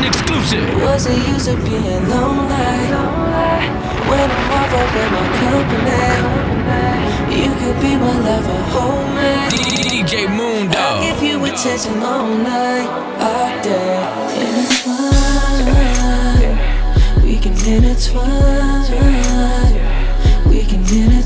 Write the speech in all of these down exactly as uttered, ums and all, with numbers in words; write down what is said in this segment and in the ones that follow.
An exclusive. What's the use of being lonely when I'm over in my company? You could be my lover, hold me. D J Moondog. I'll give you attention all night, all day. Intertwine, we can intertwine. We can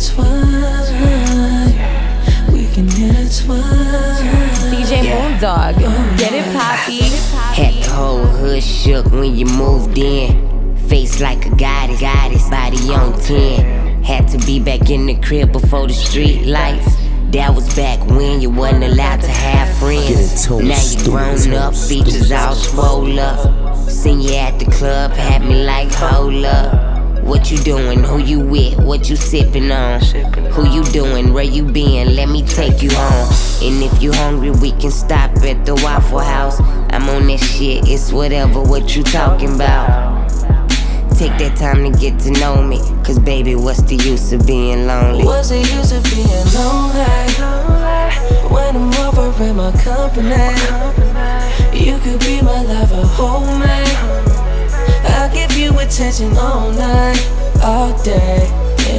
intertwine. We can intertwine. D J Moondog, get it poppy. Had the whole hood shook when you moved in. Face like a goddess, goddess, body on ten. Had to be back in the crib before the street lights. That was back when you wasn't allowed to have friends. Now you grown up, features all swole up. Seen you at the club, had me like, hold up. What you doing? Who you with? What you sippin' on? Who you doing? Where you been? Let me take you home. And if you hungry, we can stop at the Waffle House. I'm on that shit, it's whatever what you talking about. Take that time to get to know me, cause baby, what's the use of being lonely? What's the use of being lonely when I'm over in my company? You could be my lover, hold me. I'll give you attention all night, all day.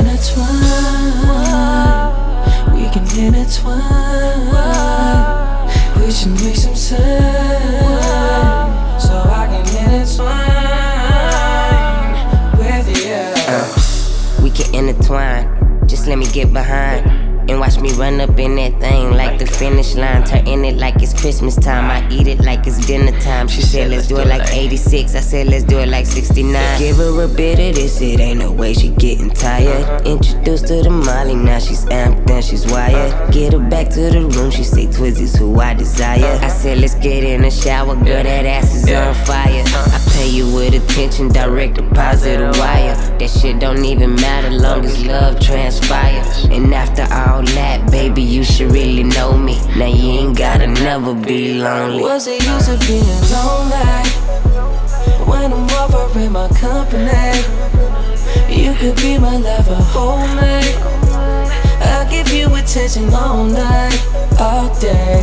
Intertwine, we can intertwine. We should make some time so I can intertwine with you. Uh, we can intertwine, just let me get behind and watch me run up in that thing like the finish line. Turn it like it's Christmas time. I eat it like it's dinner time. She said let's do it like eighty-six. I said let's do it like sixty-nine. Give her a bit of this, it ain't no way she getting tired. Introduced her to Molly, now she's amped and she's wired. Get her back to the room, she say Twizzy's who I desire. I said let's get in the shower, girl, that ass is on fire. I pay you with attention, direct deposit a wire. That shit don't even matter long as love transpires. And after all that, baby, you should really know me. Now you ain't gotta never be lonely. What's the use of being lonely when I'm over in my company? You could be my lover, hold me. I'll give you attention all night, all day.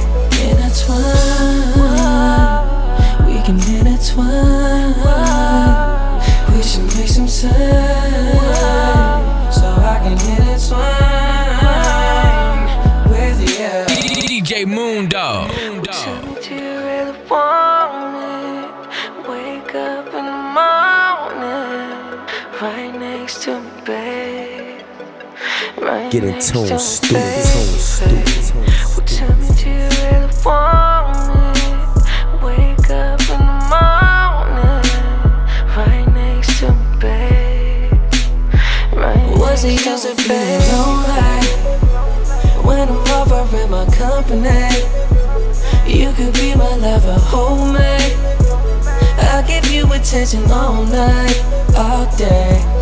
Intertwine, we can intertwine. We should make some time so I can intertwine with you. D J Moondog. Tell me, do you really want it? Wake up in the morning, right next to me, babe. Right Get in next tune, to me, stupid, babe. tune, stupid, tune. Well, tell me, do you really want it? Wake up in the morning, right next to me, babe. Right What's the use of being lonely when I'm over in my company? You could be my lover, hold me. I'll give you attention all night, all day.